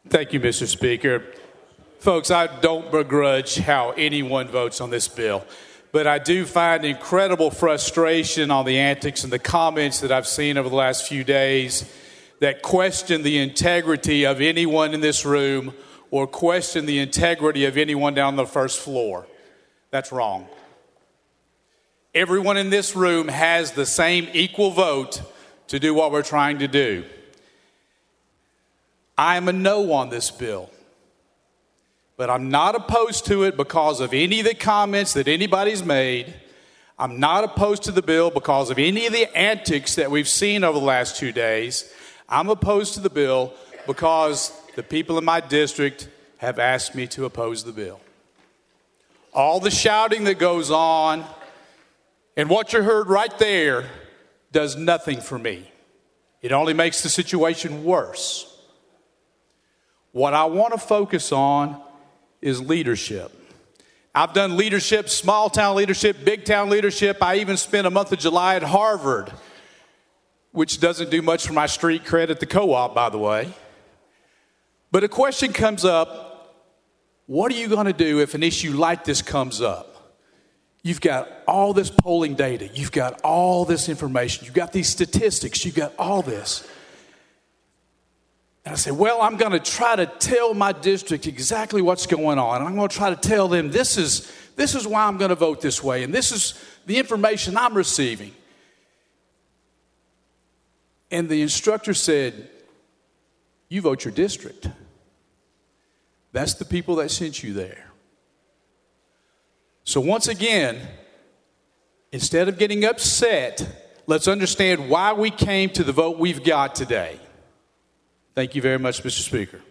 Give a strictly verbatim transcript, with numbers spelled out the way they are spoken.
Thank you, Mister Speaker. Folks, I don't begrudge how anyone votes on this bill, but I do find incredible frustration on the antics and the comments that I've seen over the last few days that question the integrity of anyone in this room or question the integrity of anyone down on the first floor. That's wrong. Everyone in this room has the same equal vote to do what we're trying to do. I am a no on this bill, but I'm not opposed to it because of any of the comments that anybody's made. I'm not opposed to the bill because of any of the antics that we've seen over the last two days. I'm opposed to the bill because the people in my district have asked me to oppose the bill. All the shouting that goes on and what you heard right there does nothing for me. It only makes the situation worse. What I want to focus on is leadership. I've done leadership, small town leadership, big town leadership. I even spent a month of July at Harvard, which doesn't do much for my street cred at the co-op, by the way. But a question comes up, what are you going to do if an issue like this comes up? You've got all this polling data. You've got all this information. You've got these statistics. You've got all this. And I said, well, I'm going to try to tell my district exactly what's going on. I'm going to try to tell them this is, this is why I'm going to vote this way. And this is the information I'm receiving. And the instructor said, you vote your district. That's the people that sent you there. So once again, instead of getting upset, let's understand why we came to the vote we've got today. Thank you very much, Mister Speaker.